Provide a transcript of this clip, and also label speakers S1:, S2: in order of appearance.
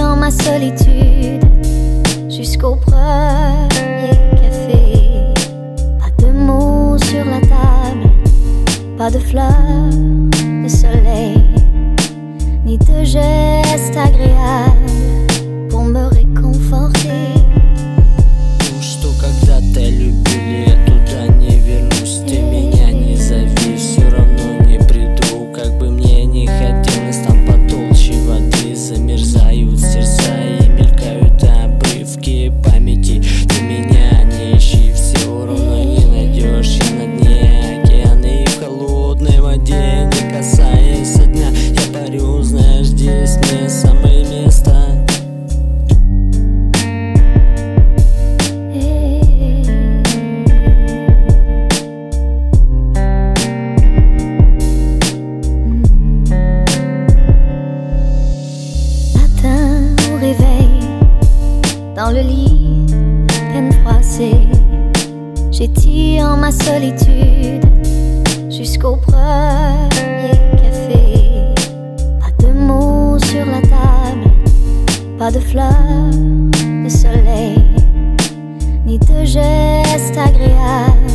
S1: en ma solitude jusqu'au premier café. Pas de mots sur la table, pas de fleurs de soleil, ni de gestes agréables pour me réconforter.
S2: Что когда-то любили, я туда не вернусь. Ты меня не зови, все равно не приду. Как бы мне не хотелось, там потолще воды замерзают сердца и мелькают обрывки памяти. Ты меня не ищи, все равно не найдешь. Я на дне океана и в холодной воде, не касаясь дна. Я парю, знаешь, здесь не самое место.
S1: Dans le lit, à peine froissé, j'étire en ma solitude jusqu'au premier café. Pas de mots sur la table, pas de fleurs de soleil, ni de gestes agréables